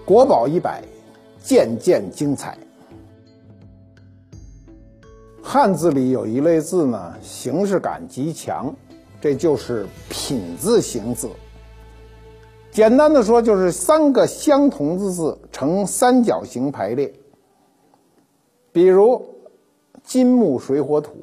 国宝100，件件精彩。汉字里有一类字呢，形式感极强，这就是品字形字。简单的说，就是3个相同的字呈三角形排列。比如金木水火土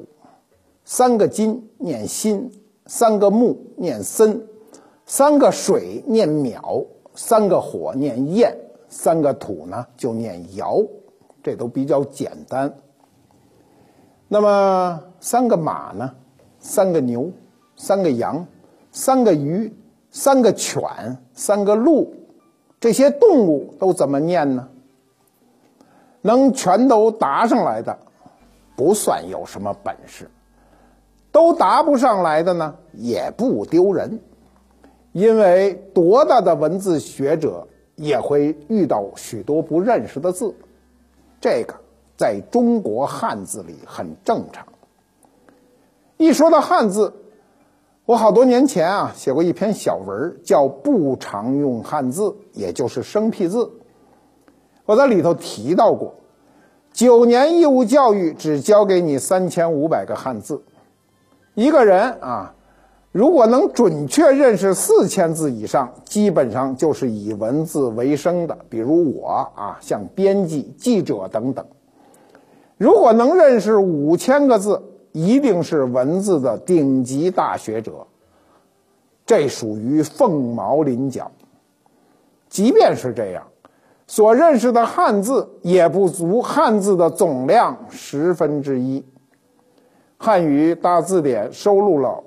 ，3个金念辛，3个木念森，3个水念淼，3个火念焰，3个土呢就念尧，这都比较简单。那么3个马呢，3个牛，3个羊，3个鱼，3个犬，3个鹿，这些动物都怎么念呢？能全都答上来的不算有什么本事，都答不上来的呢也不丢人，因为多大的文字学者也会遇到许多不认识的字，这个在中国汉字里很正常。一说到汉字，我好多年前写过一篇小文，叫不常用汉字，也就是生僻字。我在里头提到过，9年义务教育只教给你3500个汉字。一个人如果能准确认识4000字以上，基本上就是以文字为生的，比如我像编辑、记者等等。如果能认识5000个字，一定是文字的顶级大学者，这属于凤毛麟角。即便是这样，所认识的汉字也不足汉字的总量1/10。汉语大字典收录了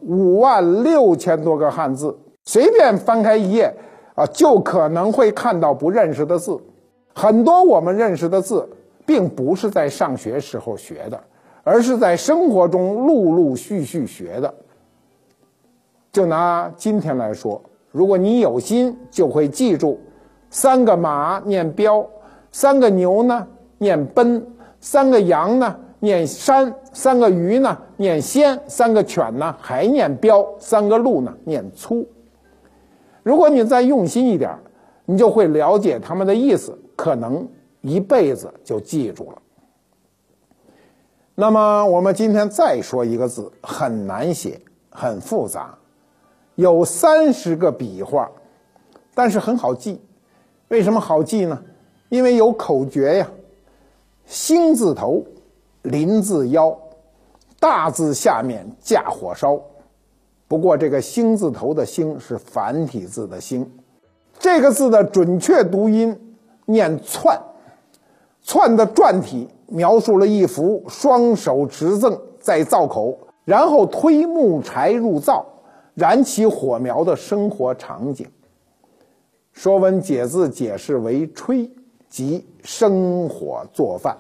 56000多个汉字，随便翻开一页就可能会看到不认识的字。很多我们认识的字并不是在上学时候学的，而是在生活中陆陆续续学的。就拿今天来说，如果你有心，就会记住3个马念彪，3个牛呢念奔，3个羊呢念山，3个鱼呢念鲜，3个犬呢还念彪，3个鹿呢念粗。如果你再用心一点，你就会了解他们的意思，可能一辈子就记住了。那么我们今天再说一个字，很难写，很复杂，有30个笔画，但是很好记。为什么好记呢？因为有口诀呀。兴字头，林字腰，大字下面架火烧。不过这个兴字头的兴是繁体字的兴，这个字的准确读音念窜，窜的篆体描述了一幅双手持甑在灶口，然后推木柴入灶，燃起火苗的生活场景。说文解字解释为炊，即生火做饭。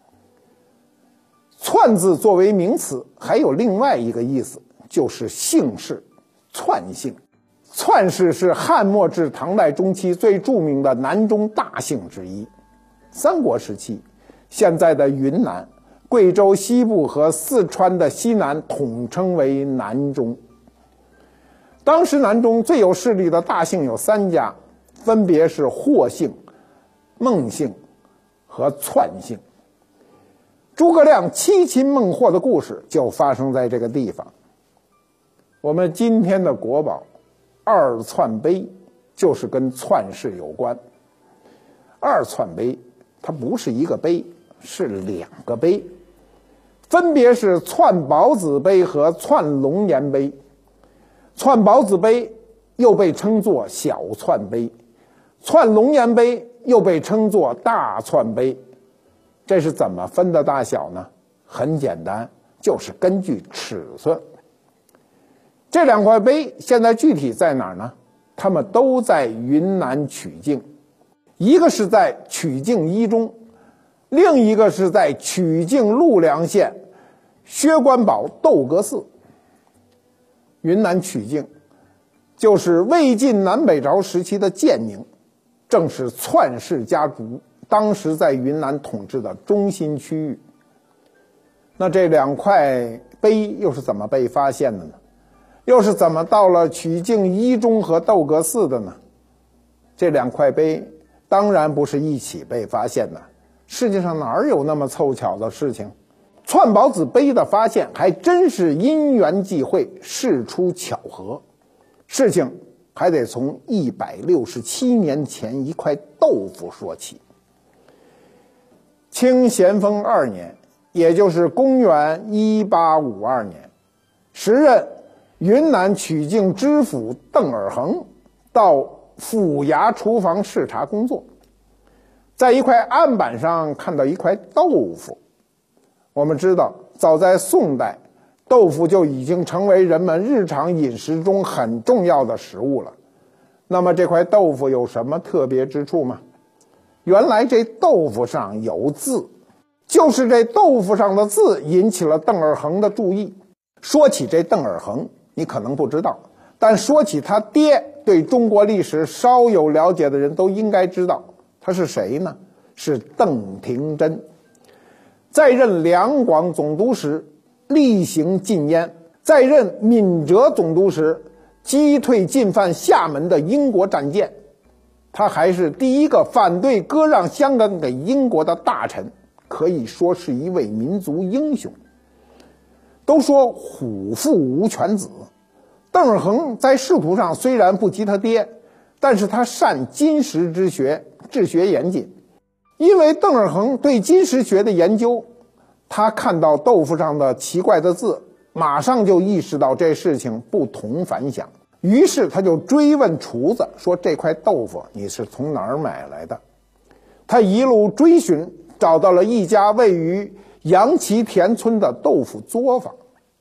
窜字作为名词还有另外一个意思，就是姓氏，窜姓。窜氏是汉末至唐代中期最著名的南中大姓之一。三国时期，现在的云南、贵州西部和四川的西南统称为南中。当时南中最有势力的大姓有3家，分别是霍姓、孟姓和窜姓。诸葛亮7擒孟获的故事就发生在这个地方。我们今天的国宝二窜碑就是跟窜氏有关。二窜碑它不是一个碑，是2个碑，分别是窜宝子碑和窜龙颜碑。窜宝子碑又被称作小窜碑，窜龙颜碑又被称作大窜碑。这是怎么分的大小呢？很简单，就是根据尺寸。这2块碑现在具体在哪儿呢？它们都在云南曲靖，一个是在曲靖一中，另一个是在曲靖陆良县薛官堡窦阁寺。云南曲靖就是魏晋南北朝时期的建宁，正是窜氏家族当时在云南统治的中心区域。那这2块碑又是怎么被发现的呢？又是怎么到了曲靖一中和窦阁寺的呢？这2块碑当然不是一起被发现的，世界上哪有那么凑巧的事情？串宝子碑的发现还真是因缘际会，事出巧合。事情还得从167年前一块豆腐说起。清咸丰2年，也就是公元1852年，时任云南曲靖知府邓尔衡到府衙厨房视察工作，在一块案板上看到一块豆腐。我们知道，早在宋代，豆腐就已经成为人们日常饮食中很重要的食物了。那么这块豆腐有什么特别之处吗？原来这豆腐上有字，就是这豆腐上的字引起了邓尔衡的注意。说起这邓尔衡，你可能不知道，但说起他爹，对中国历史稍有了解的人都应该知道，他是谁呢？是邓廷桢。在任两广总督时厉行禁烟，在任闽浙总督时击退进犯厦门的英国战舰，他还是第一个反对割让香港给英国的大臣，可以说是一位民族英雄。都说虎父无犬子，邓尔衡在仕途上虽然不及他爹，但是他善金石之学，治学严谨。因为邓尔衡对金石学的研究，他看到豆腐上的奇怪的字，马上就意识到这事情不同凡响，于是他就追问厨子说，这块豆腐你是从哪儿买来的？他一路追寻，找到了一家位于杨岐田村的豆腐作坊。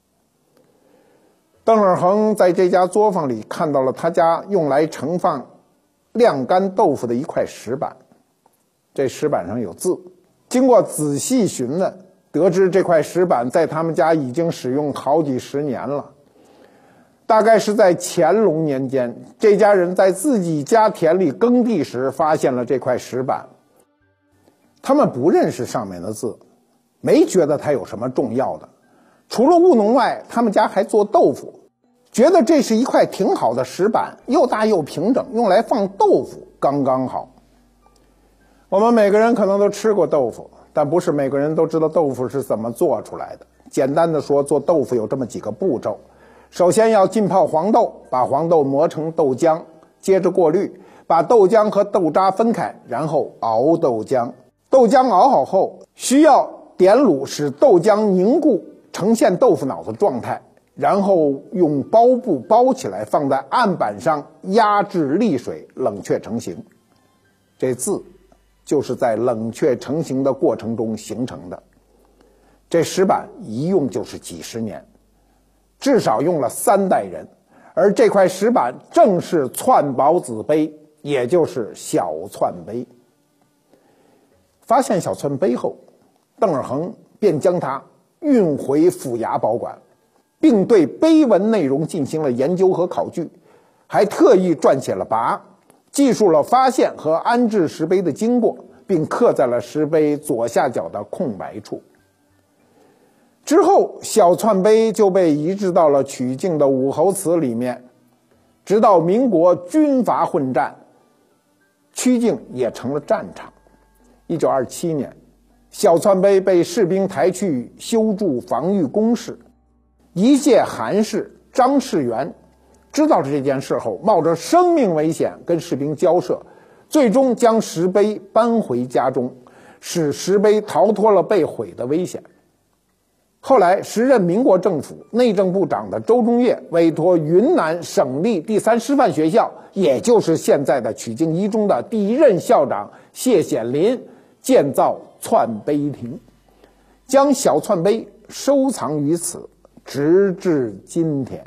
邓尔衡在这家作坊里看到了他家用来盛放晾干豆腐的一块石板，这石板上有字。经过仔细询问，得知这块石板在他们家已经使用好几十年了。大概是在乾隆年间，这家人在自己家田里耕地时发现了这块石板。他们不认识上面的字，没觉得它有什么重要的。除了务农外，他们家还做豆腐，觉得这是一块挺好的石板，又大又平整，用来放豆腐刚刚好。我们每个人可能都吃过豆腐，但不是每个人都知道豆腐是怎么做出来的。简单的说，做豆腐有这么几个步骤。首先要浸泡黄豆，把黄豆磨成豆浆，接着过滤，把豆浆和豆渣分开，然后熬豆浆。豆浆熬好后，需要点卤使豆浆凝固，呈现豆腐脑的状态，然后用包布包起来，放在案板上压制沥水，冷却成型。这字就是在冷却成型的过程中形成的。这石板一用就是几十年，至少用了3代人，而这块石板正是串宝子碑，也就是小串碑。发现小串碑后，邓尔衡便将它运回府衙保管，并对碑文内容进行了研究和考据，还特意撰写了跋，记述了发现和安置石碑的经过，并刻在了石碑左下角的空白处。之后，小串碑就被移植到了曲靖的武侯祠里面，直到民国军阀混战，曲靖也成了战场。1927年，小串碑被士兵抬去修筑防御工事。一介韩氏张士元知道这件事后，冒着生命危险跟士兵交涉，最终将石碑搬回家中，使石碑逃脱了被毁的危险。后来，时任民国政府内政部长的周中岳委托云南省立第3师范学校，也就是现在的曲靖一中的第1任校长谢显林建造串碑亭，将小串碑收藏于此，直至今天。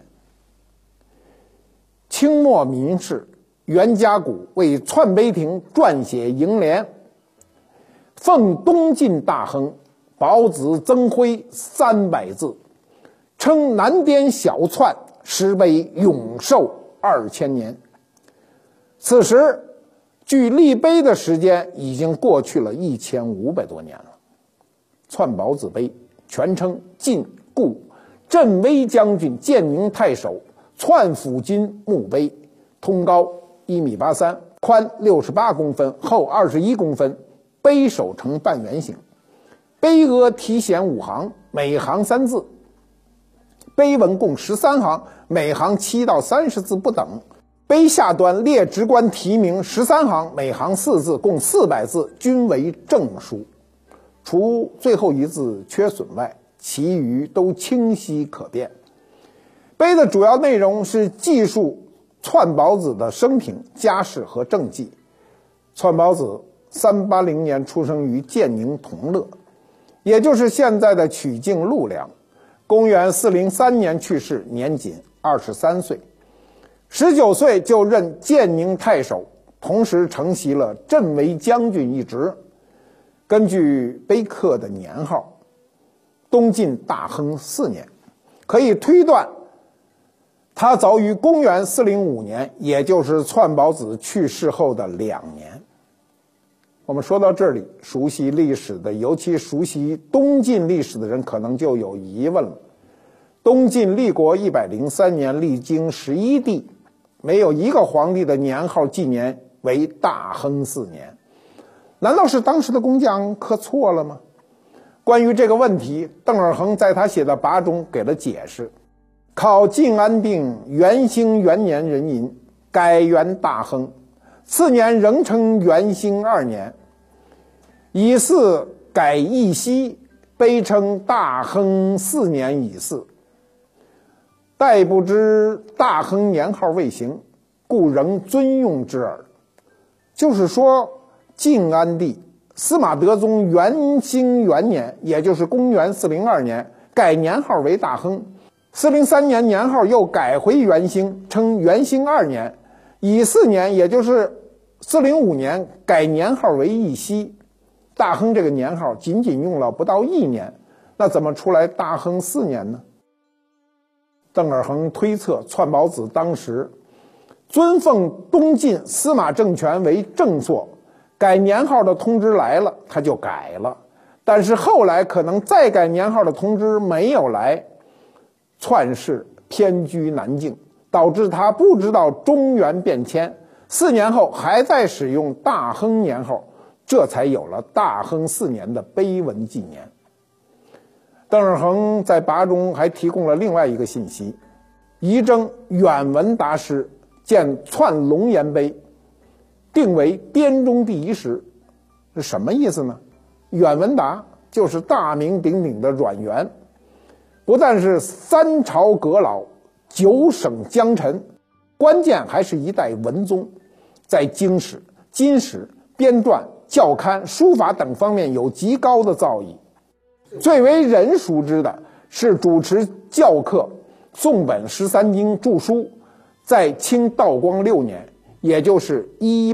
清末名士袁家谷为串碑亭撰写楹联，奉东晋大亨宝子曾辉300字，称南滇小串石碑永寿2000年。此时距立碑的时间已经过去了1500多年了。串宝子碑全称晋故镇威将军建宁太守串抚军墓碑，通高1.83米， 宽68公分，厚21公分，碑首呈半圆形，碑额题显5行，每行3字，碑文共13行，每行7到30字不等。碑下端列职官题名13行，每行4字，共400字，均为正书。除最后一字缺损外，其余都清晰可辨。碑的主要内容是记述篡宝子的生平、家世和政绩。篡宝子380年出生于建宁同乐，也就是现在的曲靖陆梁。公元403年去世，年仅23岁。19岁就任建宁太守，同时承袭了镇围将军一职。根据碑刻的年号，东晋大亨4年，可以推断他早于公元405年，也就是篡宝子去世后的2年。我们说到这里，熟悉历史的，尤其熟悉东晋历史的人可能就有疑问了。东晋立国103年，历经11帝，没有一个皇帝的年号纪年为大亨4年，难道是当时的工匠刻错了吗？关于这个问题，邓尔衡在他写的跋中给了解释。考晋安定元兴元年壬寅，改元大亨，次年仍称元兴2年，乙巳改义熙，碑称大亨4年乙巳。待不知大亨年号未行，故仍尊用之耳。就是说，晋安帝司马德宗元兴元年，也就是公元402年，改年号为大亨；403年年号又改回元兴，称元兴2年；乙巳年，也就是405年，改年号为义熙。大亨这个年号仅仅用了不到1年，那怎么出来大亨4年呢？邓尔衡推测，篡宝子当时尊奉东晋司马政权为正朔，改年号的通知来了，他就改了。但是后来可能再改年号的通知没有来，篡氏偏居南境，导致他不知道中原变迁，4年后还在使用大亨年号，这才有了大亨4年的碑文纪年。邓尔衡在跋中还提供了另外一个信息：仪征远文达师见篡龙岩碑，定为编中第1石。是什么意思呢？远文达就是大名鼎鼎的阮元，不但是3朝阁老、9省江臣，关键还是一代文宗，在经史、金史、编撰、校勘、书法等方面有极高的造诣。最为人熟知的是主持校课宋本13经著书，在清道光6年，也就是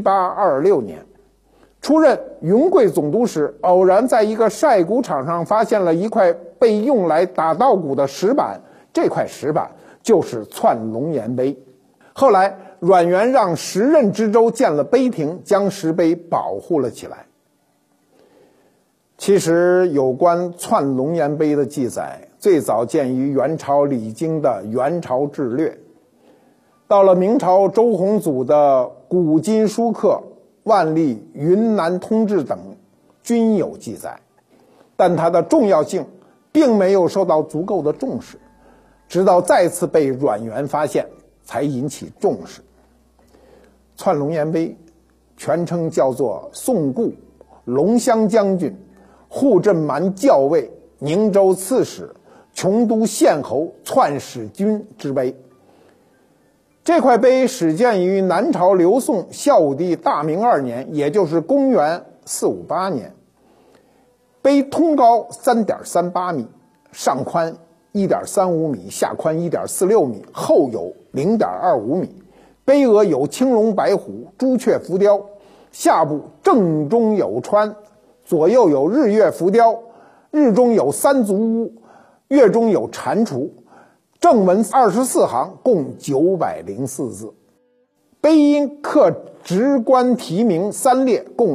1826年，出任云贵总督时，偶然在一个晒谷场上发现了一块被用来打稻谷的石板，这块石板就是篡龙岩碑。后来阮元让时任知州建了碑亭，将石碑保护了起来。其实有关篡龙岩碑的记载最早见于元朝李经的《元朝志略》，到了明朝周弘祖的古今书刻、万历云南通志等均有记载，但它的重要性并没有受到足够的重视，直到再次被阮元发现才引起重视。篡龙岩碑全称叫做宋固龙骧将军、护镇蛮校尉、宁州刺史、琼都县侯篡史君之碑。这块碑始建于南朝刘宋孝武帝大明2年，也就是公元458年。碑通高 3.38 米，上宽 1.35 米，下宽 1.46 米，厚有 0.25 米。碑额有青龙白虎、朱雀浮雕，下部正中有川，左右有日月浮雕，日中有3足乌，月中有蟾蜍，正文24行，共904字。碑因刻职官题名3列，共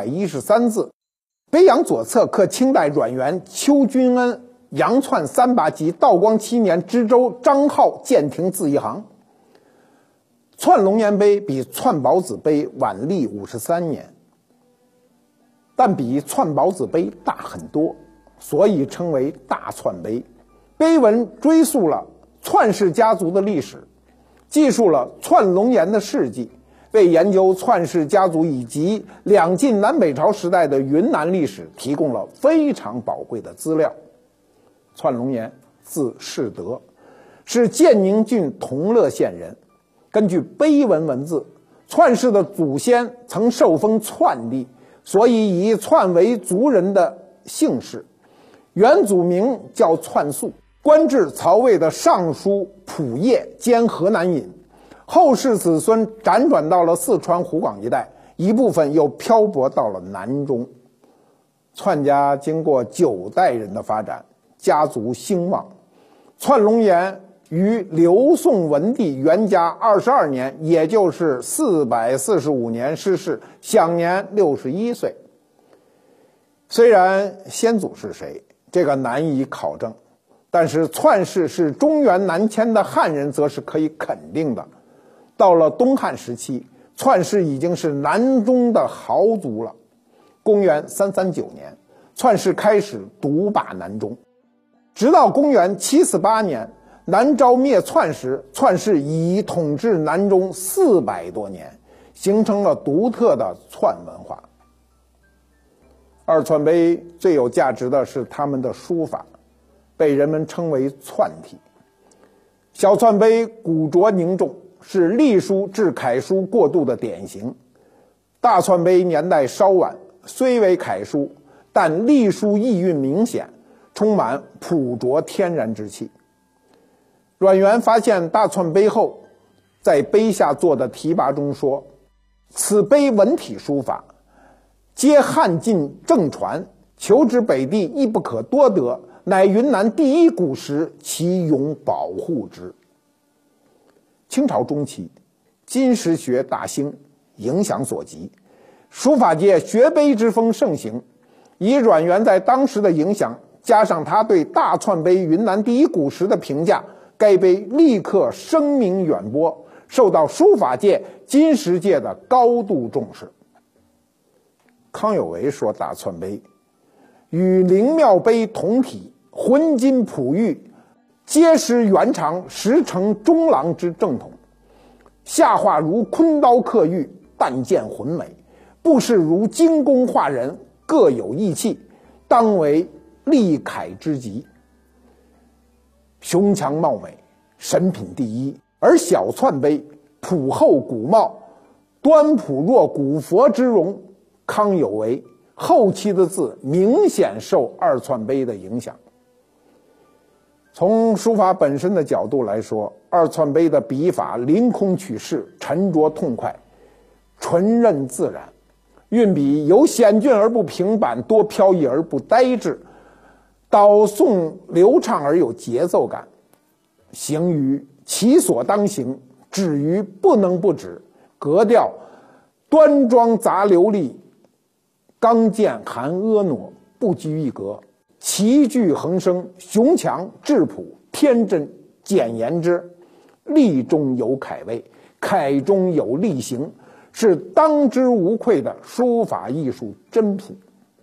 313字。碑阳左侧刻清代阮元、邱君恩、杨篡3把及道光7年知州张浩建亭字一行。 串龙岩碑比串宝子碑晚立53年，但比串宝子碑大很多，所以称为大串碑。碑文追溯了串氏家族的历史，记述了串龙岩的事迹，为研究串氏家族以及两晋南北朝时代的云南历史提供了非常宝贵的资料。串龙岩字世德，是建宁郡同乐县人。根据碑文文字，串氏的祖先曾受封串地，所以以串为族人的姓氏。原祖名叫串素，官至曹魏的尚书仆射兼河南尹。后世子孙辗转到了四川湖广一带，一部分又漂泊到了南中。串家经过9代人的发展，家族兴旺。串龙岩于刘宋文帝元嘉22年，也就是445年逝世，享年61岁。虽然先祖是谁，这个难以考证，但是串氏是中原南迁的汉人，则是可以肯定的。到了东汉时期，串氏已经是南中的豪族了。公元339年，串氏开始独霸南中，直到公元748年，南诏灭串时，串氏已统治南中400多年，形成了独特的串文化。二串碑最有价值的是他们的书法，被人们称为串体。小串碑古拙凝重，是隶书至楷书过渡的典型。大串碑年代稍晚，虽为楷书，但隶书意蕴明显，充满朴拙天然之气。阮元发现大串碑后，在碑下做的题跋中说：“此碑文体书法，皆汉晋正传，求之北地亦不可多得，乃云南第一古石，其永保护之。”清朝中期，金石学大兴，影响所及，书法界学碑之风盛行。以阮元在当时的影响，加上他对大串碑云南第一古石的评价，该碑立刻声名远播，受到书法界、金石界的高度重视。康有为说大串碑与灵庙碑同体，浑金璞玉，结实圆长，实成中郎之正统。下画如昆刀刻玉，但见浑美；布饰如精工画人，各有异气，当为立楷之极。雄强貌美，神品第一。而小串碑朴厚古茂，端朴若古佛之容。康有为后期的字明显受二串碑的影响。从书法本身的角度来说，二串碑的笔法凌空取势，沉着痛快，纯任自然，运笔由险峻而不平板，多飘逸而不呆滞，导送流畅而有节奏感，行于其所当行，止于不能不止，格调端庄杂流利，刚健含婀娜，不拘一格，奇句横生，雄强质朴，天真简言之，力中有楷味，楷中有力行，是当之无愧的书法艺术珍品。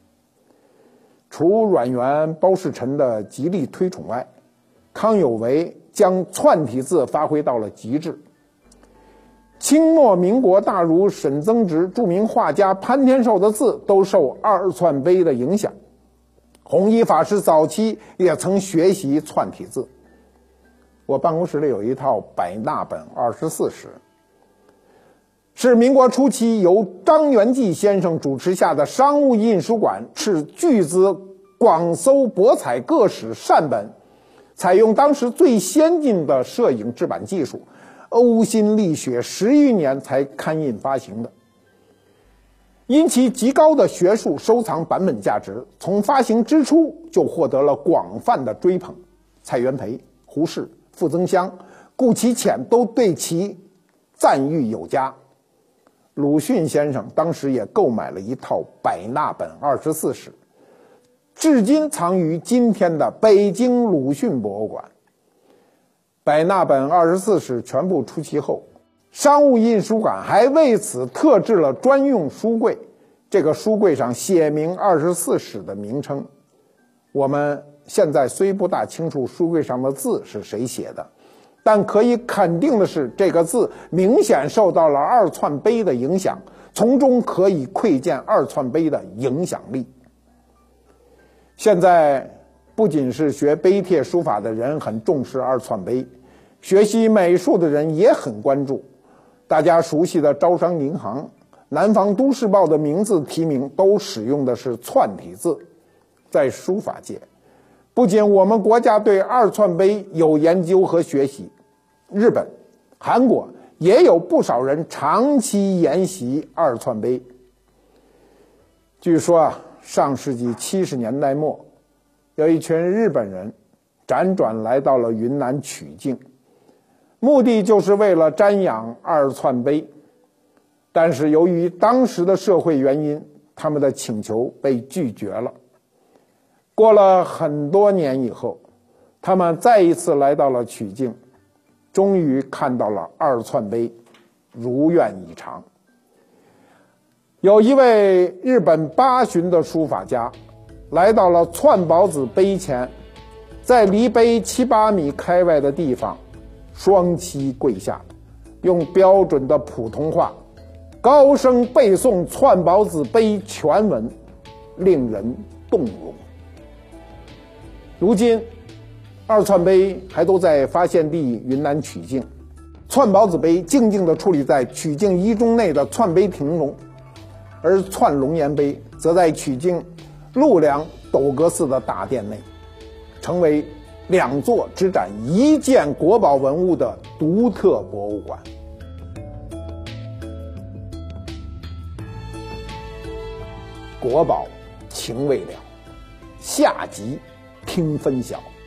除阮元、包世臣的极力推崇外，康有为将串体字发挥到了极致。清末民国大儒沈曾植、著名画家潘天寿的字都受二串碑的影响。弘一法师早期也曾学习串体字。我办公室里有一套百纳本24史，是民国初期由张元济先生主持下的商务印书馆斥巨资广搜博采各史善本，采用当时最先进的摄影制版技术，呕心沥血10余年才刊印发行的。因其极高的学术收藏版本价值，从发行之初就获得了广泛的追捧。蔡元培、胡适、傅增湘、顾其潜都对其赞誉有加。鲁迅先生当时也购买了一套百纳本24史，至今藏于今天的北京鲁迅博物馆。百纳本24史全部出齐后， 商务印书馆还为此特制了专用书柜，这个书柜上写明24史的名称。我们现在虽不大清楚书柜上的字是谁写的，但可以肯定的是，这个字明显受到了二篡碑的影响，从中可以窥见二篡碑的影响力。现在不仅是学碑帖书法的人很重视二篡碑，学习美术的人也很关注。大家熟悉的招商银行、南方都市报的名字题名都使用的是篡体字。在书法界，不仅我们国家对二篡碑有研究和学习，日本、韩国也有不少人长期研习二篡碑。据说上世纪70年代末，有一群日本人辗转来到了云南曲靖，目的就是为了瞻仰二篡碑。但是由于当时的社会原因，他们的请求被拒绝了。过了很多年以后，他们再一次来到了曲靖，终于看到了二篡碑，如愿以偿。有一位日本八旬的书法家来到了篡宝子碑前，在离碑7、8米开外的地方双膝跪下，用标准的普通话高声背诵篡宝子碑全文，令人动容。如今二篡碑还都在发现地云南曲靖，篡宝子碑静静地矗立在曲靖一中内的篡碑亭中，而篡龙岩碑则在曲靖陆良斗阁寺的大殿内，成为2座只展1件国宝文物的独特博物馆。国宝情未了，下集听分晓。